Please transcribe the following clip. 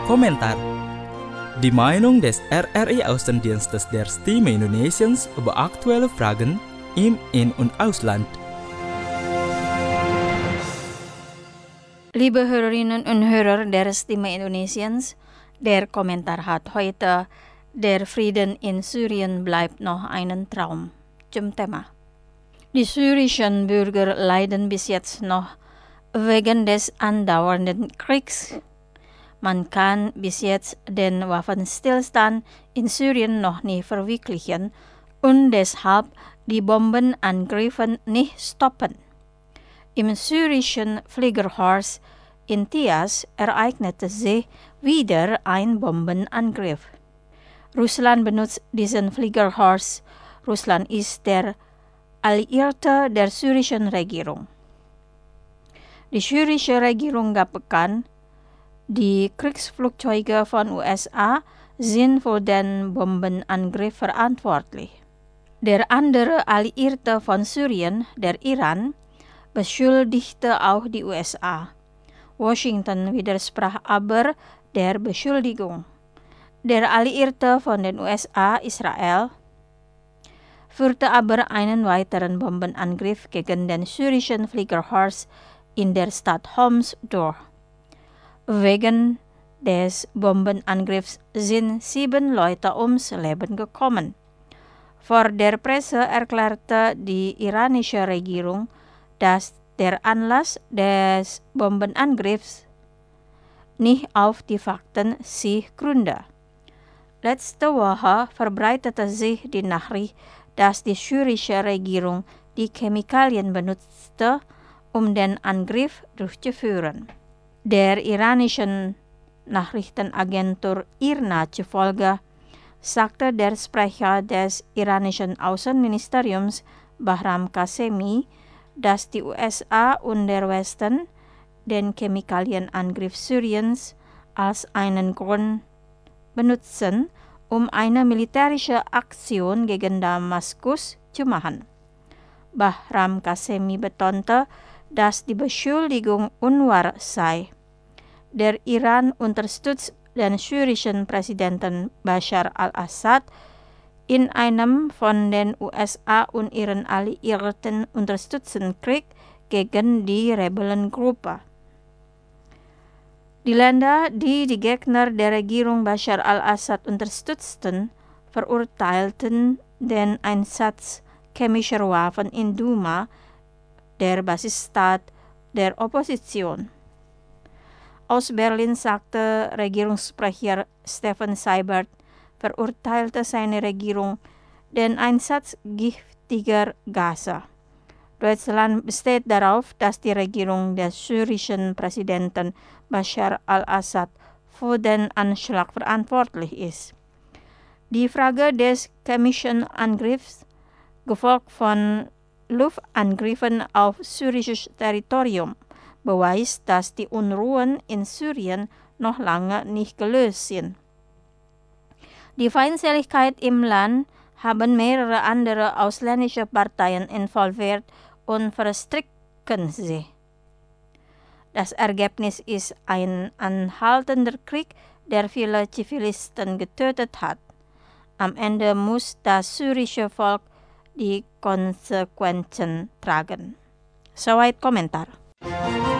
Kommentar. Die Meinung des RRI Außendienstes der Stimme Indonesiens über aktuelle Fragen im In- und Ausland. Liebe Hörerinnen und Hörer der Stimme Indonesiens, der Kommentar hat heute: Der Frieden in Syrien bleibt noch ein Traum. Zum Thema: Die syrischen Bürger leiden bis jetzt noch wegen des andauernden Kriegs. Man kann bis jetzt den Waffenstillstand in Syrien noch nicht verwirklichen und deshalb die Bombenangriffe nicht stoppen. Im syrischen Fliegerhorst in Tias ereignete sich wieder ein Bombenangriff. Russland benutzt diesen Fliegerhorst. Russland ist der Alliierte der syrischen Regierung. Die syrische Regierung gab bekannt, die Kriegsflugzeuge von USA sind für den Bombenangriff verantwortlich. Der andere Alliierte von Syrien, der Iran, beschuldigte auch die USA. Washington widersprach aber der Beschuldigung. Der Alliierte von den USA, Israel, führte aber einen weiteren Bombenangriff gegen den syrischen Fliegerhorst in der Stadt Homs durch. Wegen des Bombenangriffs sind 7 Leute ums Leben gekommen. Vor der Presse erklärte die iranische Regierung, dass der Anlass des Bombenangriffs nicht auf die Fakten sich gründe. Letzte Woche verbreitete sich die Nachricht, dass die syrische Regierung die Chemikalien benutzte, um den Angriff durchzuführen. Der iranischen Nachrichtenagentur IRNA zufolge sagte der Sprecher des iranischen Außenministeriums Bahram Qasemi, dass die USA und der Westen den Chemikalienangriff Syriens als einen Grund benutzen, um eine militärische Aktion gegen Damaskus zu machen. Bahram Qasemi betonte, dass die Beschuldigung unwahr sei. Der Iran unterstützt den syrischen Präsidenten Bashar al-Assad in einem von den USA und ihren Alliierten unterstützten Krieg gegen die Rebellengruppe. Die Länder, die die Gegner der Regierung Bashar al-Assad unterstützten, verurteilten den Einsatz chemischer Waffen in Duma, der Basisstadt der Opposition. Aus Berlin sagte Regierungssprecher Steffen Seibert, verurteilte seine Regierung den Einsatz giftiger Gase. Deutschland besteht darauf, dass die Regierung des syrischen Präsidenten Bashar al-Assad für den Anschlag verantwortlich ist. Die Frage des chemischen Angriffs, gefolgt von Luftangriffen auf syrisches Territorium, beweist, dass die Unruhen in Syrien noch lange nicht gelöst sind. Die Feindseligkeit im Land haben mehrere andere ausländische Parteien involviert und verstricken sich. Das Ergebnis ist ein anhaltender Krieg, der viele Zivilisten getötet hat. Am Ende muss das syrische Volk die Konsequenzen tragen. Soweit Kommentar.